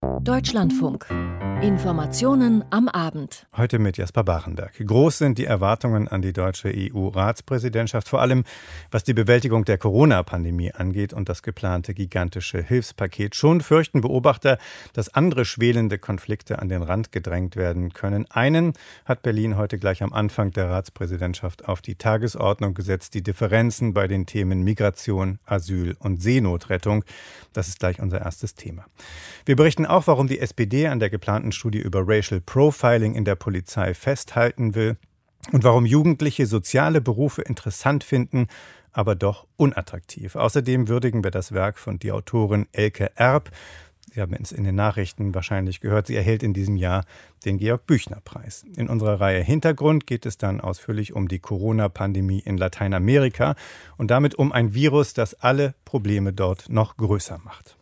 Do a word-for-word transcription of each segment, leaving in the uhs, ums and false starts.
Deutschlandfunk. Informationen am Abend. Heute mit Jasper Bachenberg. Groß sind die Erwartungen an die deutsche E U-Ratspräsidentschaft, vor allem was die Bewältigung der Corona-Pandemie angeht und das geplante gigantische Hilfspaket. Schon fürchten Beobachter, dass andere schwelende Konflikte an den Rand gedrängt werden können. Einen hat Berlin heute gleich am Anfang der Ratspräsidentschaft auf die Tagesordnung gesetzt: die Differenzen bei den Themen Migration, Asyl und Seenotrettung. Das ist gleich unser erstes Thema. Wir berichten auch, warum die S P D an der geplanten Studie über Racial Profiling in der Polizei festhalten will und warum Jugendliche soziale Berufe interessant finden, aber doch unattraktiv. Außerdem würdigen wir das Werk von die Autorin Elke Erb. Sie haben es in den Nachrichten wahrscheinlich gehört. Sie erhält in diesem Jahr den Georg-Büchner-Preis. In unserer Reihe Hintergrund geht es dann ausführlich um die Corona-Pandemie in Lateinamerika und damit um ein Virus, das alle Probleme dort noch größer macht.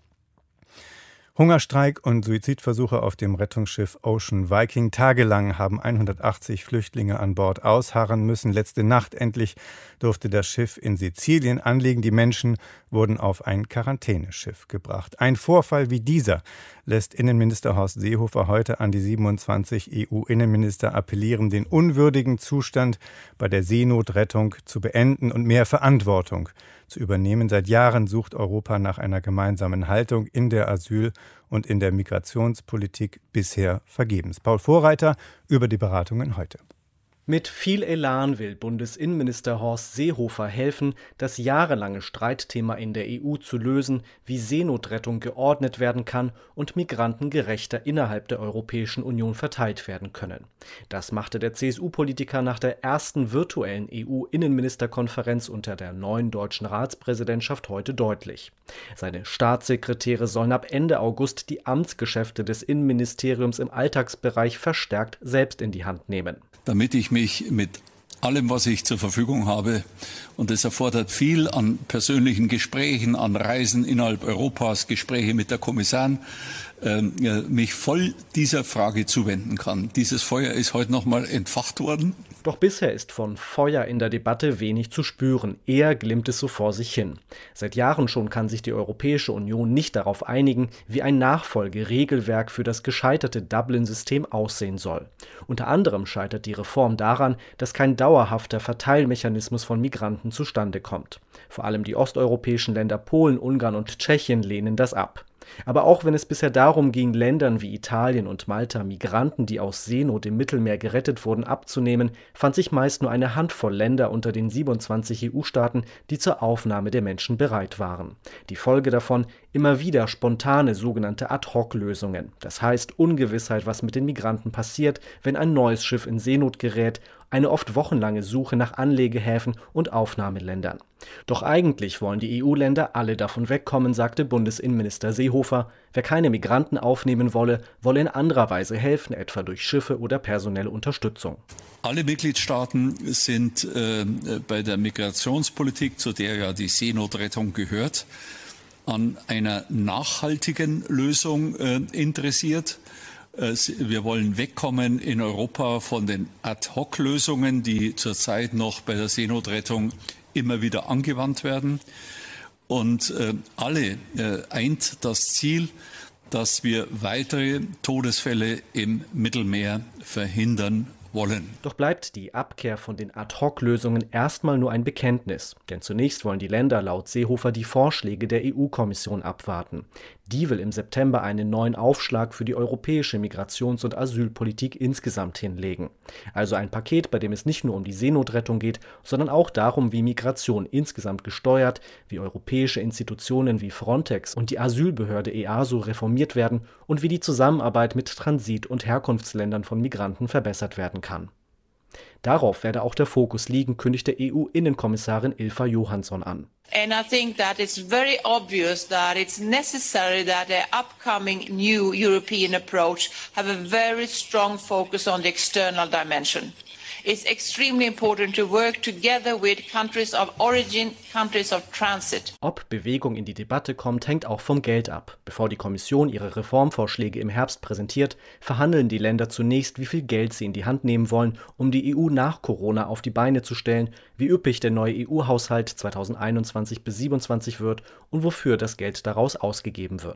Hungerstreik und Suizidversuche auf dem Rettungsschiff Ocean Viking. Tagelang haben hundertachtzig Flüchtlinge an Bord ausharren müssen. Letzte Nacht endlich durfte das Schiff in Sizilien anlegen. Die Menschen wurden auf ein Quarantäneschiff gebracht. Ein Vorfall wie dieser lässt Innenminister Horst Seehofer heute an die siebenundzwanzig E U-Innenminister appellieren, den unwürdigen Zustand bei der Seenotrettung zu beenden und mehr Verantwortung zu übernehmen. Seit Jahren sucht Europa nach einer gemeinsamen Haltung in der Asyl- und in der Migrationspolitik, bisher vergebens. Paul Vorreiter über die Beratungen heute. Mit viel Elan will Bundesinnenminister Horst Seehofer helfen, das jahrelange Streitthema in der E U zu lösen, wie Seenotrettung geordnet werden kann und Migranten gerechter innerhalb der Europäischen Union verteilt werden können. Das machte der C S U-Politiker nach der ersten virtuellen E U-Innenministerkonferenz unter der neuen deutschen Ratspräsidentschaft heute deutlich. Seine Staatssekretäre sollen ab Ende August die Amtsgeschäfte des Innenministeriums im Alltagsbereich verstärkt selbst in die Hand nehmen. Damit ich mich mit allem, was ich zur Verfügung habe, und das erfordert viel an persönlichen Gesprächen, an Reisen innerhalb Europas, Gespräche mit der Kommissarin, äh, mich voll dieser Frage zuwenden kann. Dieses Feuer ist heute nochmal entfacht worden. Doch bisher ist von Feuer in der Debatte wenig zu spüren. Eher glimmt es so vor sich hin. Seit Jahren schon kann sich die Europäische Union nicht darauf einigen, wie ein Nachfolgeregelwerk für das gescheiterte Dublin-System aussehen soll. Unter anderem scheitert die Reform daran, dass kein dauerhafter Verteilmechanismus von Migranten zustande kommt. Vor allem die osteuropäischen Länder Polen, Ungarn und Tschechien lehnen das ab. Aber auch wenn es bisher darum ging, Ländern wie Italien und Malta Migranten, die aus Seenot im Mittelmeer gerettet wurden, abzunehmen, fand sich meist nur eine Handvoll Länder unter den siebenundzwanzig E U-Staaten, die zur Aufnahme der Menschen bereit waren. Die Folge davon: immer wieder spontane sogenannte Ad-hoc-Lösungen. Das heißt Ungewissheit, was mit den Migranten passiert, wenn ein neues Schiff in Seenot gerät, eine oft wochenlange Suche nach Anlegehäfen und Aufnahmeländern. Doch eigentlich wollen die E U-Länder alle davon wegkommen, sagte Bundesinnenminister Seehofer. Wer keine Migranten aufnehmen wolle, wolle in anderer Weise helfen, etwa durch Schiffe oder personelle Unterstützung. Alle Mitgliedstaaten sind äh, bei der Migrationspolitik, zu der ja die Seenotrettung gehört, an einer nachhaltigen Lösung äh, interessiert. Wir wollen wegkommen in Europa von den Ad-hoc-Lösungen, die zurzeit noch bei der Seenotrettung immer wieder angewandt werden. Und äh, alle äh, eint das Ziel, dass wir weitere Todesfälle im Mittelmeer verhindern wollen. Doch bleibt die Abkehr von den Ad-hoc-Lösungen erstmal nur ein Bekenntnis. Denn zunächst wollen die Länder laut Seehofer die Vorschläge der E U-Kommission abwarten. Die will im September einen neuen Aufschlag für die europäische Migrations- und Asylpolitik insgesamt hinlegen. Also ein Paket, bei dem es nicht nur um die Seenotrettung geht, sondern auch darum, wie Migration insgesamt gesteuert, wie europäische Institutionen wie Frontex und die Asylbehörde E A S O reformiert werden und wie die Zusammenarbeit mit Transit- und Herkunftsländern von Migranten verbessert werden kann. Darauf werde auch der Fokus liegen, kündigte E U-Innenkommissarin Ylva Johansson an. And I think that it's very obvious that it's necessary that the upcoming new European approach have a very strong focus on the external dimension. It's extremely important to work together with countries of origin, countries of transit. Ob Bewegung in die Debatte kommt, hängt auch vom Geld ab. Bevor die Kommission ihre Reformvorschläge im Herbst präsentiert, verhandeln die Länder zunächst, wie viel Geld sie in die Hand nehmen wollen, um die E U nach Corona auf die Beine zu stellen, wie üppig der neue E U-Haushalt zweitausendeinundzwanzig bis siebenundzwanzig wird und wofür das Geld daraus ausgegeben wird.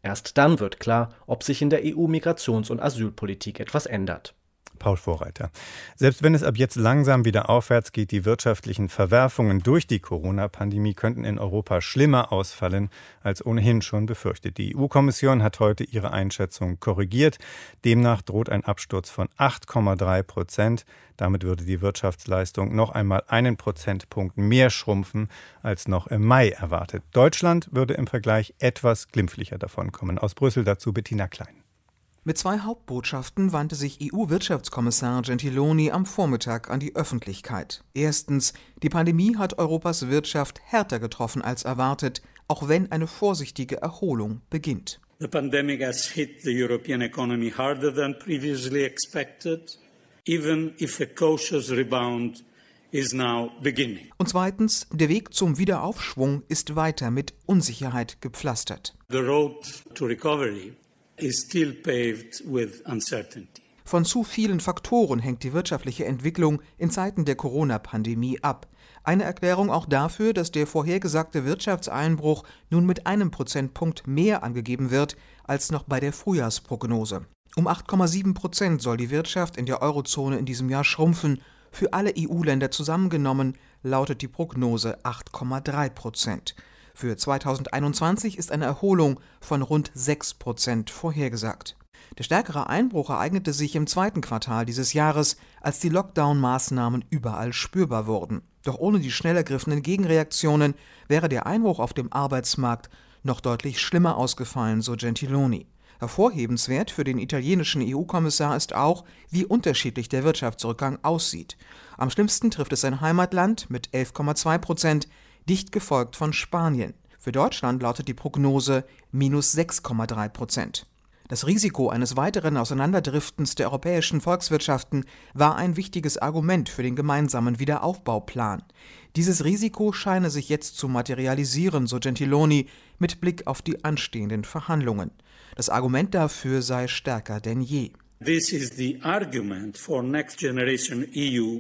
Erst dann wird klar, ob sich in der E U-Migrations- und Asylpolitik etwas ändert. Paul Vorreiter. Selbst wenn es ab jetzt langsam wieder aufwärts geht, die wirtschaftlichen Verwerfungen durch die Corona-Pandemie könnten in Europa schlimmer ausfallen als ohnehin schon befürchtet. Die E U-Kommission hat heute ihre Einschätzung korrigiert. Demnach droht ein Absturz von acht Komma drei Prozent. Damit würde die Wirtschaftsleistung noch einmal einen Prozentpunkt mehr schrumpfen als noch im Mai erwartet. Deutschland würde im Vergleich etwas glimpflicher davonkommen. Aus Brüssel dazu Bettina Klein. Mit zwei Hauptbotschaften wandte sich E U-Wirtschaftskommissar Gentiloni am Vormittag an die Öffentlichkeit. Erstens, die Pandemie hat Europas Wirtschaft härter getroffen als erwartet, auch wenn eine vorsichtige Erholung beginnt. The pandemic has hit the European economy harder than previously expected, even if a cautious rebound is now beginning. Und zweitens, der Weg zum Wiederaufschwung ist weiter mit Unsicherheit gepflastert. The road to recovery is still paved with uncertainty. Von zu vielen Faktoren hängt die wirtschaftliche Entwicklung in Zeiten der Corona-Pandemie ab. Eine Erklärung auch dafür, dass der vorhergesagte Wirtschaftseinbruch nun mit einem Prozentpunkt mehr angegeben wird als noch bei der Frühjahrsprognose. Um acht Komma sieben Prozent soll die Wirtschaft in der Eurozone in diesem Jahr schrumpfen. Für alle E U-Länder zusammengenommen lautet die Prognose acht Komma drei Prozent. Für zweitausendeinundzwanzig ist eine Erholung von rund sechs Prozent vorhergesagt. Der stärkere Einbruch ereignete sich im zweiten Quartal dieses Jahres, als die Lockdown-Maßnahmen überall spürbar wurden. Doch ohne die schnell ergriffenen Gegenreaktionen wäre der Einbruch auf dem Arbeitsmarkt noch deutlich schlimmer ausgefallen, so Gentiloni. Hervorhebenswert für den italienischen E U-Kommissar ist auch, wie unterschiedlich der Wirtschaftsrückgang aussieht. Am schlimmsten trifft es sein Heimatland mit elf Komma zwei Prozent, dicht gefolgt von Spanien. Für Deutschland lautet die Prognose minus sechs Komma drei Prozent. Das Risiko eines weiteren Auseinanderdriftens der europäischen Volkswirtschaften war ein wichtiges Argument für den gemeinsamen Wiederaufbauplan. Dieses Risiko scheine sich jetzt zu materialisieren, so Gentiloni, mit Blick auf die anstehenden Verhandlungen. Das Argument dafür sei stärker denn je. This is the argument for Next Generation E U.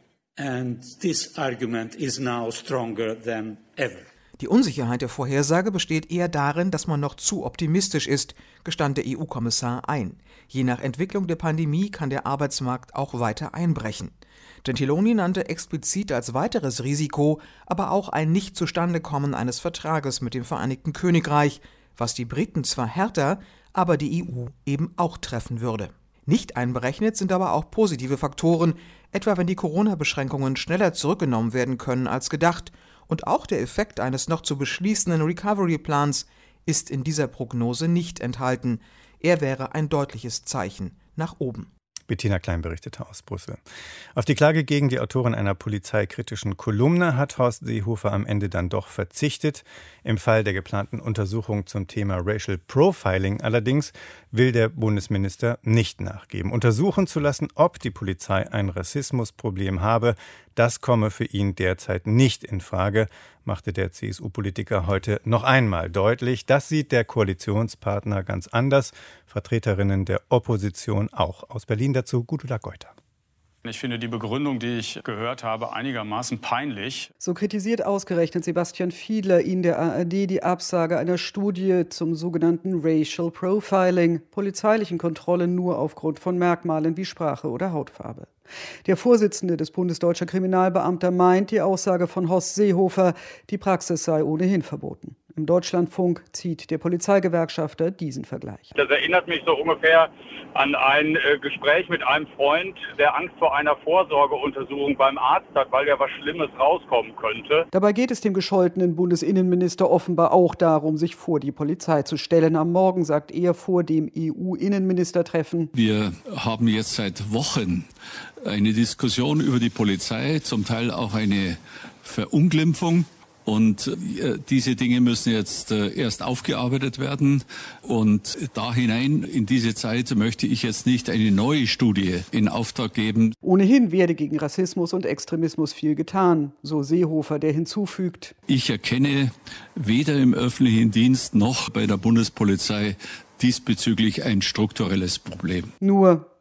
And this argument is now stronger than ever. Die Unsicherheit der Vorhersage besteht eher darin, dass man noch zu optimistisch ist, gestand der E U-Kommissar ein. Je nach Entwicklung der Pandemie kann der Arbeitsmarkt auch weiter einbrechen. Gentiloni nannte explizit als weiteres Risiko aber auch ein Nicht-Zustandekommen eines Vertrages mit dem Vereinigten Königreich, was die Briten zwar härter, aber die E U eben auch treffen würde. Nicht einberechnet sind aber auch positive Faktoren, etwa wenn die Corona-Beschränkungen schneller zurückgenommen werden können als gedacht. Und auch der Effekt eines noch zu beschließenden Recovery-Plans ist in dieser Prognose nicht enthalten. Er wäre ein deutliches Zeichen nach oben. Bettina Klein berichtete aus Brüssel. Auf die Klage gegen die Autorin einer polizeikritischen Kolumne hat Horst Seehofer am Ende dann doch verzichtet. Im Fall der geplanten Untersuchung zum Thema Racial Profiling allerdings will der Bundesminister nicht nachgeben. Untersuchen zu lassen, ob die Polizei ein Rassismusproblem habe, das komme für ihn derzeit nicht in Frage, machte der C S U-Politiker heute noch einmal deutlich. Das sieht der Koalitionspartner ganz anders. Vertreterinnen der Opposition auch. Aus Berlin dazu Gudula Geuter. Ich finde die Begründung, die ich gehört habe, einigermaßen peinlich. So kritisiert ausgerechnet Sebastian Fiedler in der A R D die Absage einer Studie zum sogenannten Racial Profiling, polizeilichen Kontrollen nur aufgrund von Merkmalen wie Sprache oder Hautfarbe. Der Vorsitzende des Bundes Deutscher Kriminalbeamter meint, die Aussage von Horst Seehofer, die Praxis sei ohnehin verboten. Im Deutschlandfunk zieht der Polizeigewerkschafter diesen Vergleich. Das erinnert mich so ungefähr an ein äh, Gespräch mit einem Freund, der Angst vor einer Vorsorgeuntersuchung beim Arzt hat, weil ja was Schlimmes rauskommen könnte. Dabei geht es dem gescholtenen Bundesinnenminister offenbar auch darum, sich vor die Polizei zu stellen. Am Morgen sagt er vor dem E U-Innenministertreffen: Wir haben jetzt seit Wochen eine Diskussion über die Polizei, zum Teil auch eine Verunglimpfung. Und äh, diese Dinge müssen jetzt äh, erst aufgearbeitet werden. Und da hinein, in diese Zeit, möchte ich jetzt nicht eine neue Studie in Auftrag geben. Ohnehin werde gegen Rassismus und Extremismus viel getan, so Seehofer, der hinzufügt: Ich erkenne weder im öffentlichen Dienst noch bei der Bundespolizei diesbezüglich ein strukturelles Problem. Nur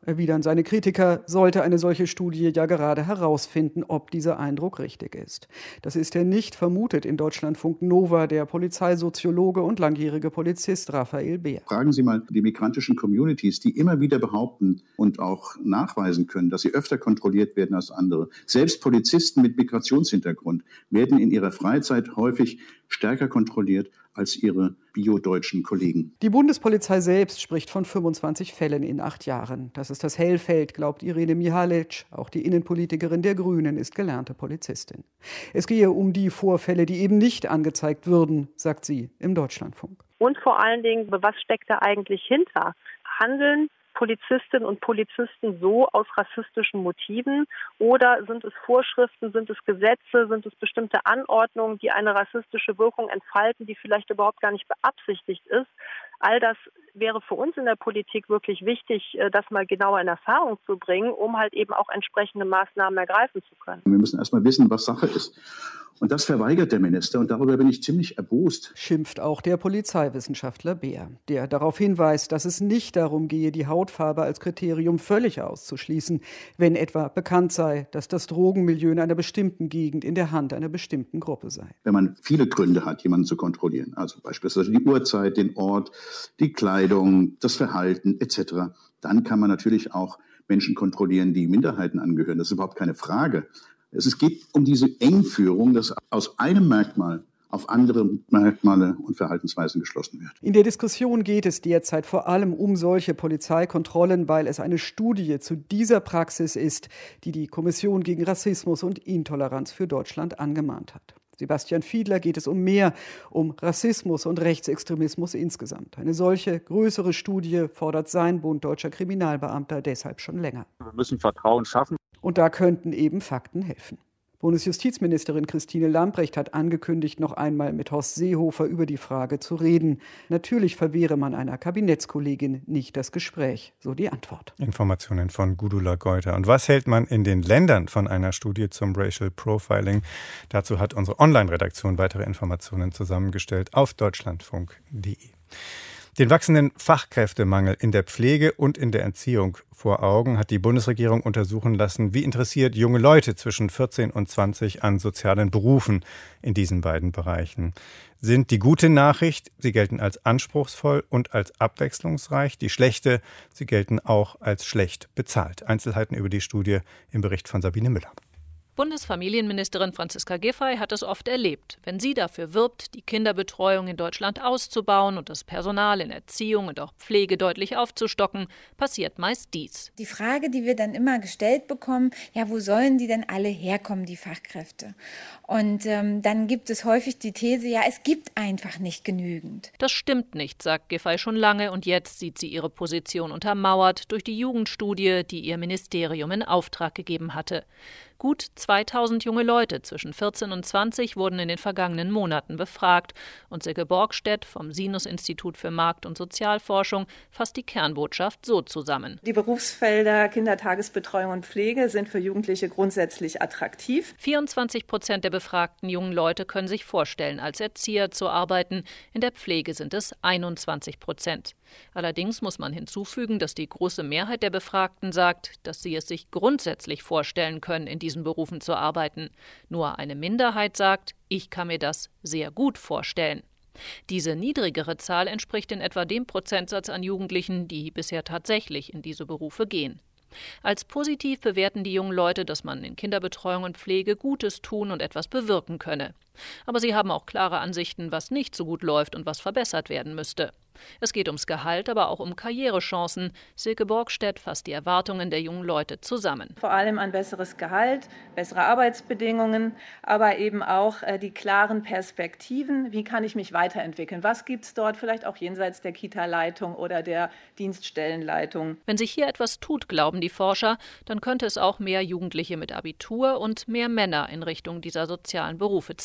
Erwidern seine Kritiker, sollte eine solche Studie ja gerade herausfinden, ob dieser Eindruck richtig ist. Das ist er nicht, vermutet in Deutschlandfunk Nova der Polizeisoziologe und langjährige Polizist Raphael Behr. Fragen Sie mal die migrantischen Communities, die immer wieder behaupten und auch nachweisen können, dass sie öfter kontrolliert werden als andere. Selbst Polizisten mit Migrationshintergrund werden in ihrer Freizeit häufig stärker kontrolliert als ihre biodeutschen Kollegen. Die Bundespolizei selbst spricht von fünfundzwanzig Fällen in acht Jahren. Das ist das Hellfeld, glaubt Irene Mihalic. Auch die Innenpolitikerin der Grünen ist gelernte Polizistin. Es gehe um die Vorfälle, die eben nicht angezeigt würden, sagt sie im Deutschlandfunk. Und vor allen Dingen, was steckt da eigentlich hinter? Handeln Polizistinnen und Polizisten so aus rassistischen Motiven oder sind es Vorschriften, sind es Gesetze, sind es bestimmte Anordnungen, die eine rassistische Wirkung entfalten, die vielleicht überhaupt gar nicht beabsichtigt ist? All das wäre für uns in der Politik wirklich wichtig, das mal genauer in Erfahrung zu bringen, um halt eben auch entsprechende Maßnahmen ergreifen zu können. Wir müssen erst mal wissen, was Sache ist. Und das verweigert der Minister und darüber bin ich ziemlich erbost. Schimpft auch der Polizeiwissenschaftler Behr, der darauf hinweist, dass es nicht darum gehe, die Hautfarbe als Kriterium völlig auszuschließen, wenn etwa bekannt sei, dass das Drogenmilieu in einer bestimmten Gegend in der Hand einer bestimmten Gruppe sei. Wenn man viele Gründe hat, jemanden zu kontrollieren, also beispielsweise die Uhrzeit, den Ort, die Kleidung, das Verhalten et cetera, dann kann man natürlich auch Menschen kontrollieren, die Minderheiten angehören. Das ist überhaupt keine Frage. Es geht um diese Engführung, dass aus einem Merkmal auf andere Merkmale und Verhaltensweisen geschlossen wird. In der Diskussion geht es derzeit vor allem um solche Polizeikontrollen, weil es eine Studie zu dieser Praxis ist, die die Kommission gegen Rassismus und Intoleranz für Deutschland angemahnt hat. Sebastian Fiedler geht es um mehr, um Rassismus und Rechtsextremismus insgesamt. Eine solche größere Studie fordert sein Bund Deutscher Kriminalbeamter deshalb schon länger. Wir müssen Vertrauen schaffen. Und da könnten eben Fakten helfen. Bundesjustizministerin Christine Lambrecht hat angekündigt, noch einmal mit Horst Seehofer über die Frage zu reden. Natürlich verwehre man einer Kabinettskollegin nicht das Gespräch, so die Antwort. Informationen von Gudula Geuter. Und was hält man in den Ländern von einer Studie zum Racial Profiling? Dazu hat unsere Online-Redaktion weitere Informationen zusammengestellt auf deutschlandfunk punkt de. Den wachsenden Fachkräftemangel in der Pflege und in der Erziehung vor Augen hat die Bundesregierung untersuchen lassen, wie interessiert junge Leute zwischen vierzehn und zwanzig an sozialen Berufen in diesen beiden Bereichen sind. Die gute Nachricht, sie gelten als anspruchsvoll und als abwechslungsreich. Die schlechte, sie gelten auch als schlecht bezahlt. Einzelheiten über die Studie im Bericht von Sabine Müller. Bundesfamilienministerin Franziska Giffey hat es oft erlebt. Wenn sie dafür wirbt, die Kinderbetreuung in Deutschland auszubauen und das Personal in Erziehung und auch Pflege deutlich aufzustocken, passiert meist dies. Die Frage, die wir dann immer gestellt bekommen, ja, wo sollen die denn alle herkommen, die Fachkräfte? Und ähm, dann gibt es häufig die These, ja, es gibt einfach nicht genügend. Das stimmt nicht, sagt Giffey schon lange, und jetzt sieht sie ihre Position untermauert durch die Jugendstudie, die ihr Ministerium in Auftrag gegeben hatte. Gut zweitausend junge Leute zwischen vierzehn und zwanzig wurden in den vergangenen Monaten befragt. Und Silke Borgstedt vom Sinus-Institut für Markt- und Sozialforschung fasst die Kernbotschaft so zusammen. Die Berufsfelder Kindertagesbetreuung und Pflege sind für Jugendliche grundsätzlich attraktiv. vierundzwanzig Prozent der befragten jungen Leute können sich vorstellen, als Erzieher zu arbeiten. In der Pflege sind es einundzwanzig Prozent. Allerdings muss man hinzufügen, dass die große Mehrheit der Befragten sagt, dass sie es sich grundsätzlich vorstellen können, in diesen Berufen zu arbeiten. Nur eine Minderheit sagt, ich kann mir das sehr gut vorstellen. Diese niedrigere Zahl entspricht in etwa dem Prozentsatz an Jugendlichen, die bisher tatsächlich in diese Berufe gehen. Als positiv bewerten die jungen Leute, dass man in Kinderbetreuung und Pflege Gutes tun und etwas bewirken könne. Aber sie haben auch klare Ansichten, was nicht so gut läuft und was verbessert werden müsste. Es geht ums Gehalt, aber auch um Karrierechancen. Silke Borgstedt fasst die Erwartungen der jungen Leute zusammen. Vor allem ein besseres Gehalt, bessere Arbeitsbedingungen, aber eben auch äh, die klaren Perspektiven. Wie kann ich mich weiterentwickeln? Was gibt es dort vielleicht auch jenseits der Kita-Leitung oder der Dienststellenleitung? Wenn sich hier etwas tut, glauben die Forscher, dann könnte es auch mehr Jugendliche mit Abitur und mehr Männer in Richtung dieser sozialen Berufe ziehen.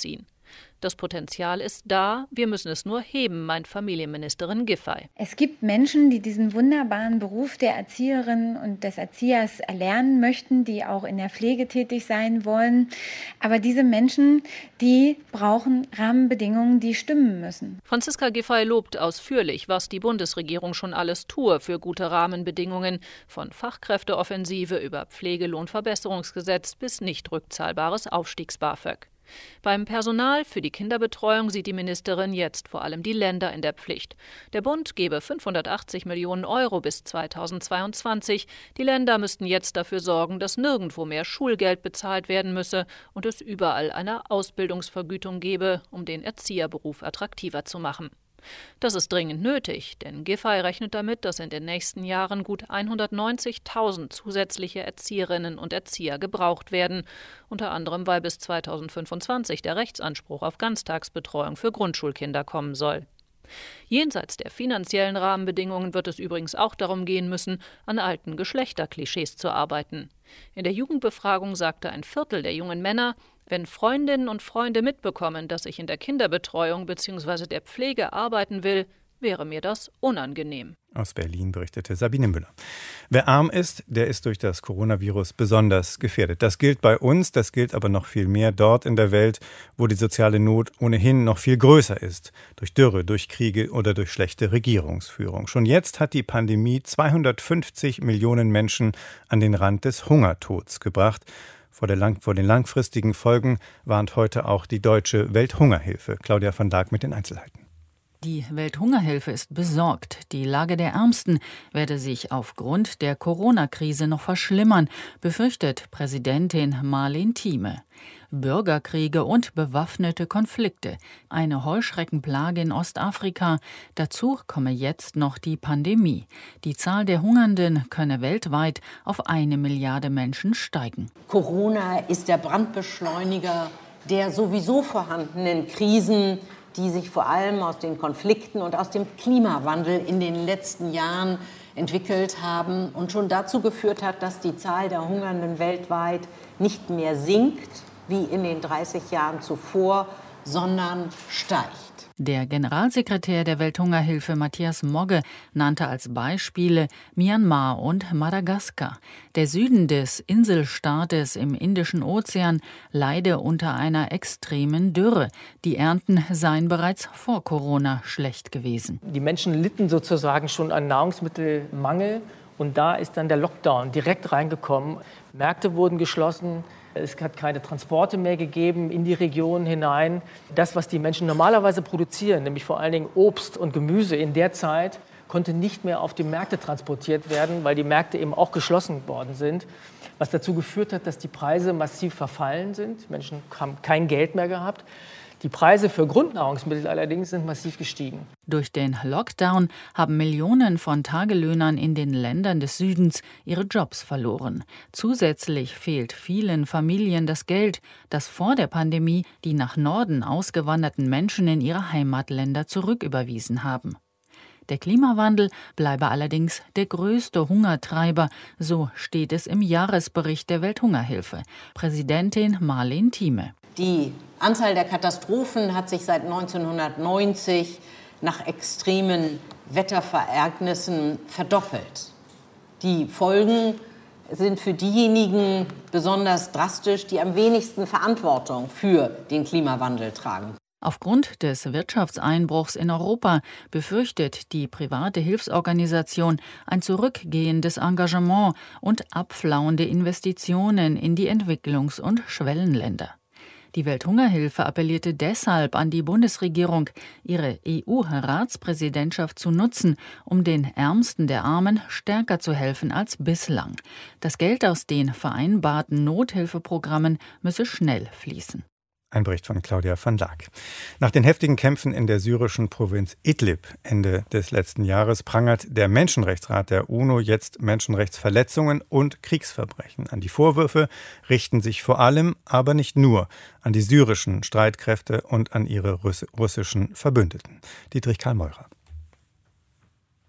Das Potenzial ist da, wir müssen es nur heben, meint Familienministerin Giffey. Es gibt Menschen, die diesen wunderbaren Beruf der Erzieherin und des Erziehers erlernen möchten, die auch in der Pflege tätig sein wollen. Aber diese Menschen, die brauchen Rahmenbedingungen, die stimmen müssen. Franziska Giffey lobt ausführlich, was die Bundesregierung schon alles tue für gute Rahmenbedingungen, von Fachkräfteoffensive über Pflegelohnverbesserungsgesetz bis nicht rückzahlbares Aufstiegs-BAföG. Beim Personal für die Kinderbetreuung sieht die Ministerin jetzt vor allem die Länder in der Pflicht. Der Bund gebe fünfhundertachtzig Millionen Euro bis zweitausendzweiundzwanzig. Die Länder müssten jetzt dafür sorgen, dass nirgendwo mehr Schulgeld bezahlt werden müsse und es überall eine Ausbildungsvergütung gebe, um den Erzieherberuf attraktiver zu machen. Das ist dringend nötig, denn Giffey rechnet damit, dass in den nächsten Jahren gut hundertneunzigtausend zusätzliche Erzieherinnen und Erzieher gebraucht werden, unter anderem weil bis zweitausendfünfundzwanzig der Rechtsanspruch auf Ganztagsbetreuung für Grundschulkinder kommen soll. Jenseits der finanziellen Rahmenbedingungen wird es übrigens auch darum gehen müssen, an alten Geschlechterklischees zu arbeiten. In der Jugendbefragung sagte ein Viertel der jungen Männer, wenn Freundinnen und Freunde mitbekommen, dass ich in der Kinderbetreuung bzw. der Pflege arbeiten will, wäre mir das unangenehm. Aus Berlin berichtete Sabine Müller. Wer arm ist, der ist durch das Coronavirus besonders gefährdet. Das gilt bei uns, das gilt aber noch viel mehr dort in der Welt, wo die soziale Not ohnehin noch viel größer ist. Durch Dürre, durch Kriege oder durch schlechte Regierungsführung. Schon jetzt hat die Pandemie zweihundertfünfzig Millionen Menschen an den Rand des Hungertods gebracht. Vor, der lang, vor den langfristigen Folgen warnt heute auch die Deutsche Welthungerhilfe. Claudia van Daag mit den Einzelheiten. Die Welthungerhilfe ist besorgt. Die Lage der Ärmsten werde sich aufgrund der Corona-Krise noch verschlimmern, befürchtet Präsidentin Marleen Thieme. Bürgerkriege und bewaffnete Konflikte, eine Heuschreckenplage in Ostafrika. Dazu komme jetzt noch die Pandemie. Die Zahl der Hungernden könne weltweit auf eine Milliarde Menschen steigen. Corona ist der Brandbeschleuniger der sowieso vorhandenen Krisen, die sich vor allem aus den Konflikten und aus dem Klimawandel in den letzten Jahren entwickelt haben und schon dazu geführt hat, dass die Zahl der Hungernden weltweit nicht mehr sinkt, wie in den dreißig Jahren zuvor, sondern steigt. Der Generalsekretär der Welthungerhilfe Matthias Mogge nannte als Beispiele Myanmar und Madagaskar. Der Süden des Inselstaates im Indischen Ozean leide unter einer extremen Dürre. Die Ernten seien bereits vor Corona schlecht gewesen. Die Menschen litten sozusagen schon an Nahrungsmittelmangel und da ist dann der Lockdown direkt reingekommen. Märkte wurden geschlossen. Es hat keine Transporte mehr gegeben in die Regionen hinein. Das, was die Menschen normalerweise produzieren, nämlich vor allen Dingen Obst und Gemüse in der Zeit, konnte nicht mehr auf die Märkte transportiert werden, weil die Märkte eben auch geschlossen worden sind. Was dazu geführt hat, dass die Preise massiv verfallen sind. Die Menschen haben kein Geld mehr gehabt. Die Preise für Grundnahrungsmittel allerdings sind massiv gestiegen. Durch den Lockdown haben Millionen von Tagelöhnern in den Ländern des Südens ihre Jobs verloren. Zusätzlich fehlt vielen Familien das Geld, das vor der Pandemie die nach Norden ausgewanderten Menschen in ihre Heimatländer zurücküberwiesen haben. Der Klimawandel bleibe allerdings der größte Hungertreiber, so steht es im Jahresbericht der Welthungerhilfe. Präsidentin Marleen Thieme. Die Anzahl der Katastrophen hat sich seit neunzehnhundertneunzig nach extremen Wetterverereignissen verdoppelt. Die Folgen sind für diejenigen besonders drastisch, die am wenigsten Verantwortung für den Klimawandel tragen. Aufgrund des Wirtschaftseinbruchs in Europa befürchtet die private Hilfsorganisation ein zurückgehendes Engagement und abflauende Investitionen in die Entwicklungs- und Schwellenländer. Die Welthungerhilfe appellierte deshalb an die Bundesregierung, ihre E U-Ratspräsidentschaft zu nutzen, um den Ärmsten der Armen stärker zu helfen als bislang. Das Geld aus den vereinbarten Nothilfeprogrammen müsse schnell fließen. Ein Bericht von Claudia van Daag. Nach den heftigen Kämpfen in der syrischen Provinz Idlib Ende des letzten Jahres prangert der Menschenrechtsrat der UNO jetzt Menschenrechtsverletzungen und Kriegsverbrechen an. Die Vorwürfe richten sich vor allem, aber nicht nur, an die syrischen Streitkräfte und an ihre russischen Verbündeten. Dietrich Karl Meurer.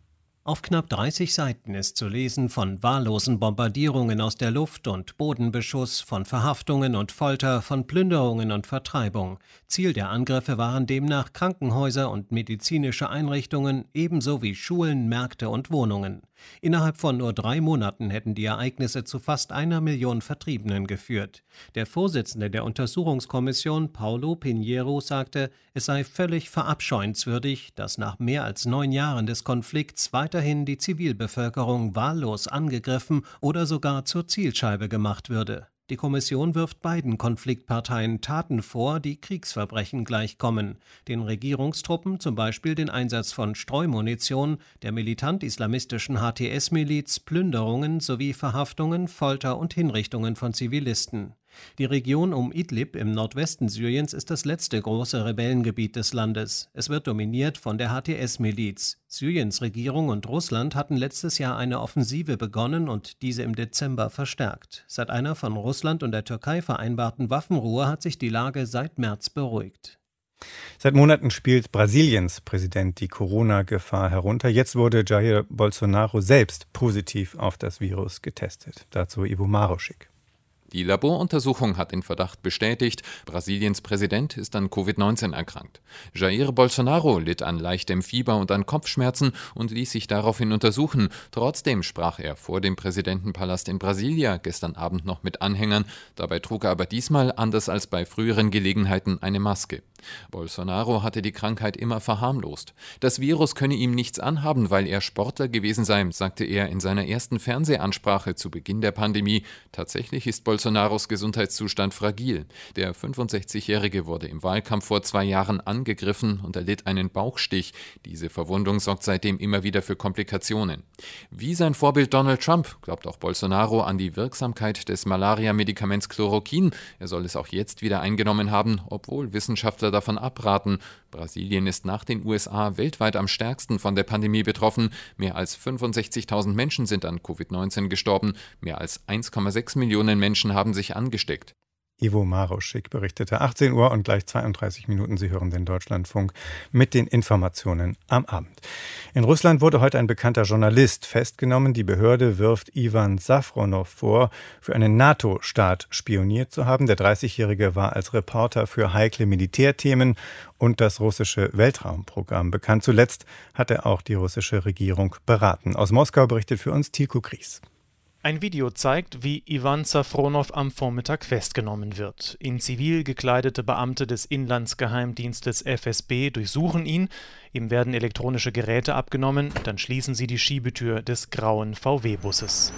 Auf knapp dreißig Seiten ist zu lesen von wahllosen Bombardierungen aus der Luft und Bodenbeschuss, von Verhaftungen und Folter, von Plünderungen und Vertreibung. Ziel der Angriffe waren demnach Krankenhäuser und medizinische Einrichtungen, ebenso wie Schulen, Märkte und Wohnungen. Innerhalb von nur drei Monaten hätten die Ereignisse zu fast einer Million Vertriebenen geführt. Der Vorsitzende der Untersuchungskommission, Paulo Pinheiro, sagte, es sei völlig verabscheuenswürdig, dass nach mehr als neun Jahren des Konflikts weiterhin die Zivilbevölkerung wahllos angegriffen oder sogar zur Zielscheibe gemacht würde. Die Kommission wirft beiden Konfliktparteien Taten vor, die Kriegsverbrechen gleichkommen. Den Regierungstruppen zum Beispiel den Einsatz von Streumunition, der militant-islamistischen H T S-Miliz Plünderungen sowie Verhaftungen, Folter und Hinrichtungen von Zivilisten. Die Region um Idlib im Nordwesten Syriens ist das letzte große Rebellengebiet des Landes. Es wird dominiert von der H T S-Miliz. Syriens Regierung und Russland hatten letztes Jahr eine Offensive begonnen und diese im Dezember verstärkt. Seit einer von Russland und der Türkei vereinbarten Waffenruhe hat sich die Lage seit März beruhigt. Seit Monaten spielt Brasiliens Präsident die Corona-Gefahr herunter. Jetzt wurde Jair Bolsonaro selbst positiv auf das Virus getestet. Dazu Ivo Maroschik. Die Laboruntersuchung hat den Verdacht bestätigt, Brasiliens Präsident ist an Covid neunzehn erkrankt. Jair Bolsonaro litt an leichtem Fieber und an Kopfschmerzen und ließ sich daraufhin untersuchen. Trotzdem sprach er vor dem Präsidentenpalast in Brasilia gestern Abend noch mit Anhängern. Dabei trug er aber diesmal, anders als bei früheren Gelegenheiten, eine Maske. Bolsonaro hatte die Krankheit immer verharmlost. Das Virus könne ihm nichts anhaben, weil er Sportler gewesen sei, sagte er in seiner ersten Fernsehansprache zu Beginn der Pandemie. Tatsächlich ist Bolsonaros Gesundheitszustand fragil. Der fünfundsechzigjährige wurde im Wahlkampf vor zwei Jahren angegriffen und erlitt einen Bauchstich. Diese Verwundung sorgt seitdem immer wieder für Komplikationen. Wie sein Vorbild Donald Trump glaubt auch Bolsonaro an die Wirksamkeit des Malaria-Medikaments Chloroquin. Er soll es auch jetzt wieder eingenommen haben, obwohl Wissenschaftler davon abraten. Brasilien ist nach den U S A weltweit am stärksten von der Pandemie betroffen. Mehr als fünfundsechzigtausend Menschen sind an Covid neunzehn gestorben. Mehr als eins Komma sechs Millionen Menschen haben sich angesteckt. Ivo Maroschik berichtete. achtzehn Uhr und gleich zweiunddreißig Minuten. Sie hören den Deutschlandfunk mit den Informationen am Abend. In Russland wurde heute ein bekannter Journalist festgenommen. Die Behörde wirft Iwan Safronow vor, für einen NATO-Staat spioniert zu haben. Der dreißigjährige war als Reporter für heikle Militärthemen und das russische Weltraumprogramm bekannt. Zuletzt hat er auch die russische Regierung beraten. Aus Moskau berichtet für uns Tilko Kries. Ein Video zeigt, wie Iwan Safronow am Vormittag festgenommen wird. In zivil gekleidete Beamte des Inlandsgeheimdienstes F S B durchsuchen ihn. Ihm werden elektronische Geräte abgenommen, dann schließen sie die Schiebetür des grauen V W-Busses.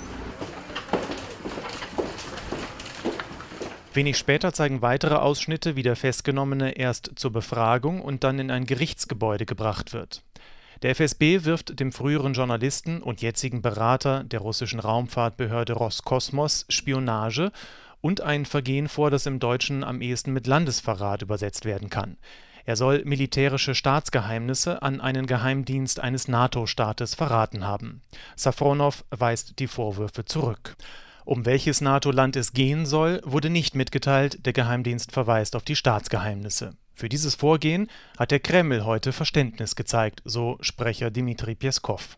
Wenig später zeigen weitere Ausschnitte, wie der Festgenommene erst zur Befragung und dann in ein Gerichtsgebäude gebracht wird. Der F S B wirft dem früheren Journalisten und jetzigen Berater der russischen Raumfahrtbehörde Roskosmos Spionage und ein Vergehen vor, das im Deutschen am ehesten mit Landesverrat übersetzt werden kann. Er soll militärische Staatsgeheimnisse an einen Geheimdienst eines NATO-Staates verraten haben. Safronow weist die Vorwürfe zurück. Um welches NATO-Land es gehen soll, wurde nicht mitgeteilt, der Geheimdienst verweist auf die Staatsgeheimnisse. Für dieses Vorgehen hat der Kreml heute Verständnis gezeigt, so Sprecher Dmitri Peskov.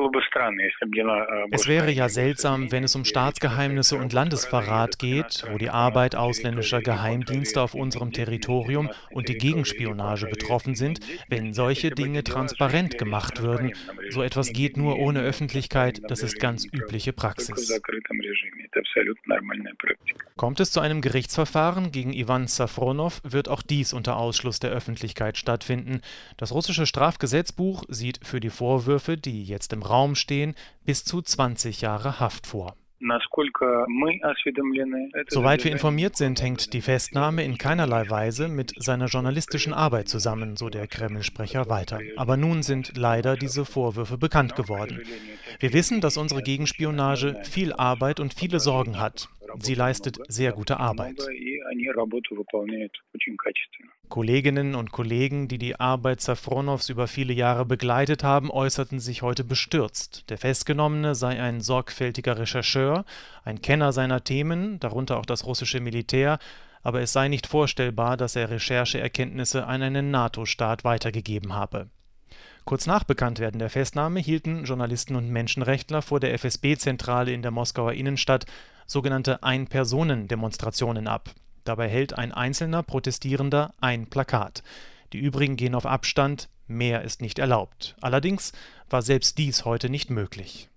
Es wäre ja seltsam, wenn es um Staatsgeheimnisse und Landesverrat geht, wo die Arbeit ausländischer Geheimdienste auf unserem Territorium und die Gegenspionage betroffen sind, wenn solche Dinge transparent gemacht würden. So etwas geht nur ohne Öffentlichkeit, das ist ganz übliche Praxis. Kommt es zu einem Gerichtsverfahren gegen Iwan Safronow, wird auch dies unter Ausschluss der Öffentlichkeit stattfinden. Das russische Strafgesetzbuch sieht für die Vorwürfe, die jetzt im Raum stehen, bis zu zwanzig Jahre Haft vor. Soweit wir informiert sind, hängt die Festnahme in keinerlei Weise mit seiner journalistischen Arbeit zusammen, so der Kreml-Sprecher weiter. Aber nun sind leider diese Vorwürfe bekannt geworden. Wir wissen, dass unsere Gegenspionage viel Arbeit und viele Sorgen hat. Sie leistet sehr gute Arbeit. Kolleginnen und Kollegen, die die Arbeit Safronows über viele Jahre begleitet haben, äußerten sich heute bestürzt. Der Festgenommene sei ein sorgfältiger Rechercheur, ein Kenner seiner Themen, darunter auch das russische Militär, aber es sei nicht vorstellbar, dass er Rechercheerkenntnisse an einen NATO-Staat weitergegeben habe. Kurz nach Bekanntwerden der Festnahme hielten Journalisten und Menschenrechtler vor der F S B-Zentrale in der Moskauer Innenstadt sogenannte Ein-Personen-Demonstrationen ab. Dabei hält ein einzelner Protestierender ein Plakat. Die übrigen gehen auf Abstand, mehr ist nicht erlaubt. Allerdings war selbst dies heute nicht möglich.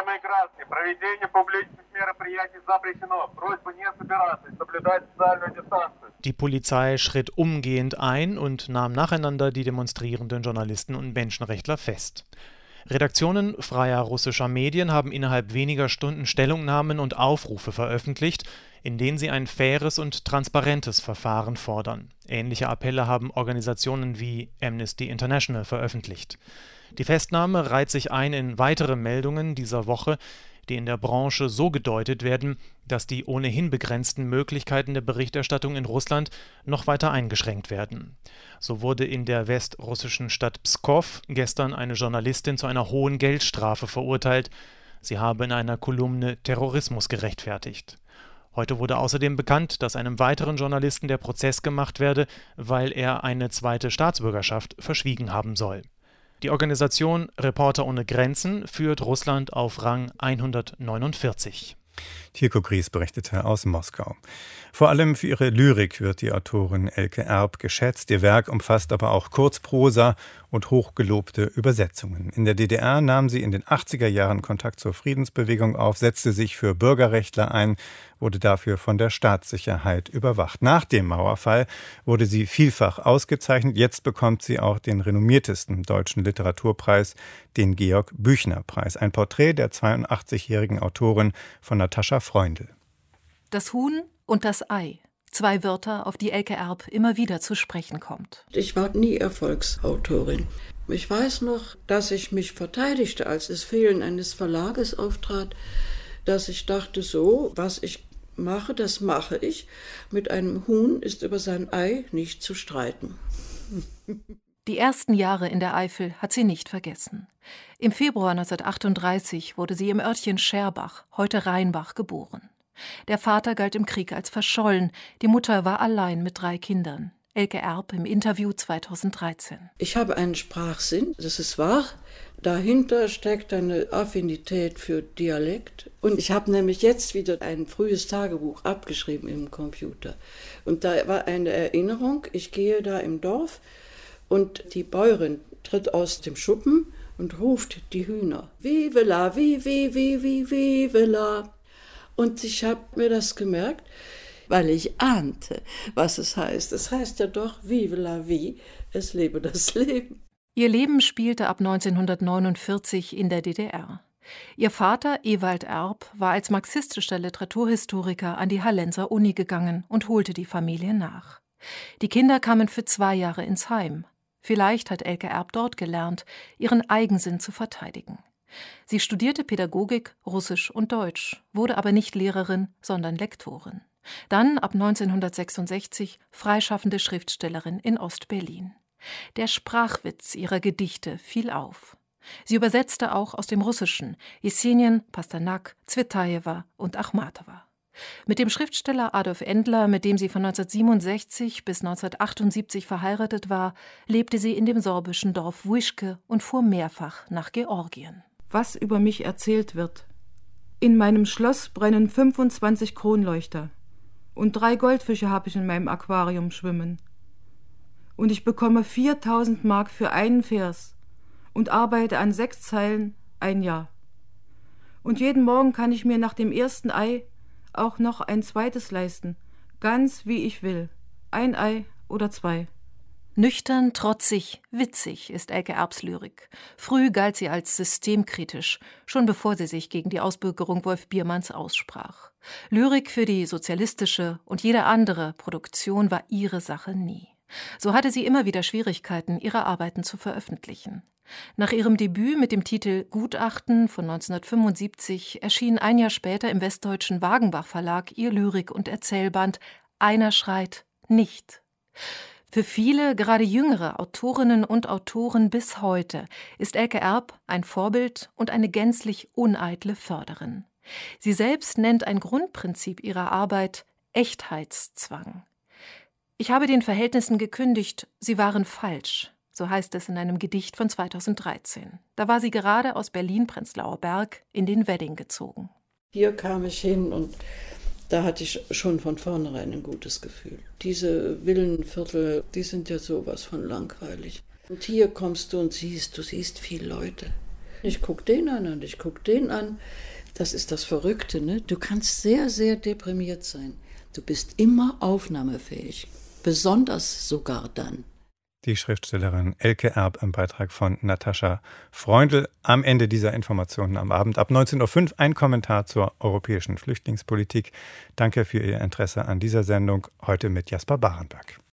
Die Polizei schritt umgehend ein und nahm nacheinander die demonstrierenden Journalisten und Menschenrechtler fest. Redaktionen freier russischer Medien haben innerhalb weniger Stunden Stellungnahmen und Aufrufe veröffentlicht, in denen sie ein faires und transparentes Verfahren fordern. Ähnliche Appelle haben Organisationen wie Amnesty International veröffentlicht. Die Festnahme reiht sich ein in weitere Meldungen dieser Woche, die in der Branche so gedeutet werden, dass die ohnehin begrenzten Möglichkeiten der Berichterstattung in Russland noch weiter eingeschränkt werden. So wurde in der westrussischen Stadt Pskow gestern eine Journalistin zu einer hohen Geldstrafe verurteilt. Sie habe in einer Kolumne Terrorismus gerechtfertigt. Heute wurde außerdem bekannt, dass einem weiteren Journalisten der Prozess gemacht werde, weil er eine zweite Staatsbürgerschaft verschwiegen haben soll. Die Organisation Reporter ohne Grenzen führt Russland auf Rang hundertneunundvierzig. Tirko Gries berichtete aus Moskau. Vor allem für ihre Lyrik wird die Autorin Elke Erb geschätzt. Ihr Werk umfasst aber auch Kurzprosa und hochgelobte Übersetzungen. In der D D R nahm sie in den achtziger Jahren Kontakt zur Friedensbewegung auf, setzte sich für Bürgerrechtler ein, wurde dafür von der Staatssicherheit überwacht. Nach dem Mauerfall wurde sie vielfach ausgezeichnet. Jetzt bekommt sie auch den renommiertesten deutschen Literaturpreis, den Georg-Büchner-Preis. Ein Porträt der zweiundachtzigjährigen Autorin von Natascha Freundl. Das Huhn und das Ei. Zwei Wörter, auf die Elke Erb immer wieder zu sprechen kommt. Ich war nie Erfolgsautorin. Ich weiß noch, dass ich mich verteidigte, als das Fehlen eines Verlages auftrat, dass ich dachte, so, was ich mache, das mache ich. Mit einem Huhn ist über sein Ei nicht zu streiten. Die ersten Jahre in der Eifel hat sie nicht vergessen. Im Februar neunzehnhundertachtunddreißig wurde sie im Örtchen Scherbach, heute Rheinbach, geboren. Der Vater galt im Krieg als verschollen, die Mutter war allein mit drei Kindern. Elke Erb im Interview zweitausenddreizehn. Ich habe einen Sprachsinn, das ist wahr. Dahinter steckt eine Affinität für Dialekt. Und ich habe nämlich jetzt wieder ein frühes Tagebuch abgeschrieben im Computer. Und da war eine Erinnerung, ich gehe da im Dorf und die Bäuerin tritt aus dem Schuppen und ruft die Hühner. Vive la, vi, vi, vi, vi, vive la. Und ich habe mir das gemerkt, weil ich ahnte, was es heißt. Es heißt ja doch, vive la vie, es lebe das Leben. Ihr Leben spielte ab neunzehnhundertneunundvierzig in der D D R. Ihr Vater, Ewald Erb, war als marxistischer Literaturhistoriker an die Hallenser Uni gegangen und holte die Familie nach. Die Kinder kamen für zwei Jahre ins Heim. Vielleicht hat Elke Erb dort gelernt, ihren Eigensinn zu verteidigen. Sie studierte Pädagogik, Russisch und Deutsch, wurde aber nicht Lehrerin, sondern Lektorin. Dann ab neunzehnhundertsechsundsechzig freischaffende Schriftstellerin in Ost-Berlin. Der Sprachwitz ihrer Gedichte fiel auf. Sie übersetzte auch aus dem Russischen Jesenien, Pasternak, Zvetajewa und Achmatowa. Mit dem Schriftsteller Adolf Endler, mit dem sie von neunzehnhundertsiebenundsechzig bis neunzehnhundertachtundsiebzig verheiratet war, lebte sie in dem sorbischen Dorf Wuischke und fuhr mehrfach nach Georgien. Was über mich erzählt wird. In meinem Schloss brennen fünfundzwanzig Kronleuchter und drei Goldfische habe ich in meinem Aquarium schwimmen. Und ich bekomme viertausend Mark für einen Vers und arbeite an sechs Zeilen ein Jahr. Und jeden Morgen kann ich mir nach dem ersten Ei auch noch ein zweites leisten, ganz wie ich will, ein Ei oder zwei. Nüchtern, trotzig, witzig ist Elke Erbs Lyrik. Früh galt sie als systemkritisch, schon bevor sie sich gegen die Ausbürgerung Wolf Biermanns aussprach. Lyrik für die sozialistische und jede andere Produktion war ihre Sache nie. So hatte sie immer wieder Schwierigkeiten, ihre Arbeiten zu veröffentlichen. Nach ihrem Debüt mit dem Titel Gutachten von neunzehnhundertfünfundsiebzig erschien ein Jahr später im westdeutschen Wagenbach Verlag ihr Lyrik- und Erzählband Einer schreit nicht. Für viele, gerade jüngere Autorinnen und Autoren bis heute, ist Elke Erb ein Vorbild und eine gänzlich uneitle Förderin. Sie selbst nennt ein Grundprinzip ihrer Arbeit Echtheitszwang. Ich habe den Verhältnissen gekündigt, sie waren falsch. so heißt es in einem Gedicht von zweitausenddreizehn. Da war sie gerade aus Berlin-Prenzlauer Berg in den Wedding gezogen. Hier kam ich hin und da hatte ich schon von vornherein ein gutes Gefühl. Diese Villenviertel, die sind ja sowas von langweilig. Und hier kommst du und siehst, du siehst viele Leute. Ich guck den an und ich guck den an. Das ist das Verrückte, ne? Du kannst sehr, sehr deprimiert sein. Du bist immer aufnahmefähig. Besonders sogar dann. Die Schriftstellerin Elke Erb im Beitrag von Natascha Freundl. Am Ende dieser Informationen am Abend ab neunzehn Uhr fünf ein Kommentar zur europäischen Flüchtlingspolitik. Danke für Ihr Interesse an dieser Sendung, heute mit Jasper Barenberg.